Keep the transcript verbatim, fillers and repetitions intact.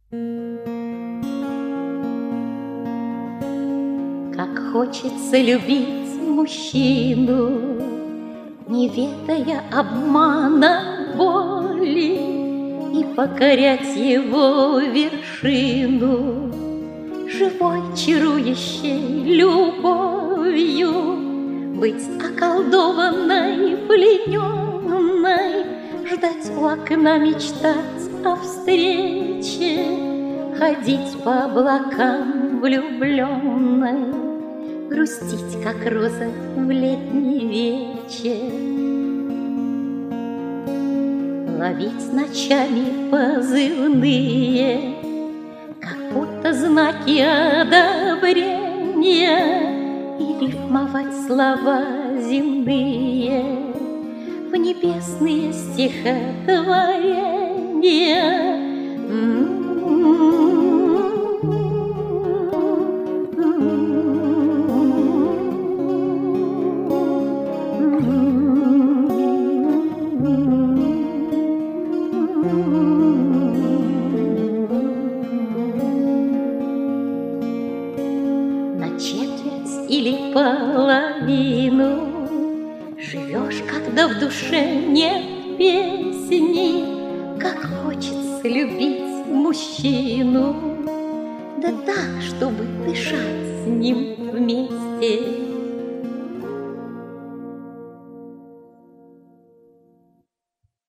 Как хочется любить мужчину, не ведая обмана боли, и покорять его вершину живой чарующей любовью, быть околдованной, плененной, ждать у окна, мечтать о встрече, ходить по облакам влюбленной, грустить, как роза в летний вечер, ловить ночами позывные, как будто знаки одобрения, и рифмовать слова земные в небесные стихотворения. Или половину живешь, когда в душе нет песни, как хочется любить мужчину, да так, чтобы дышать с ним вместе.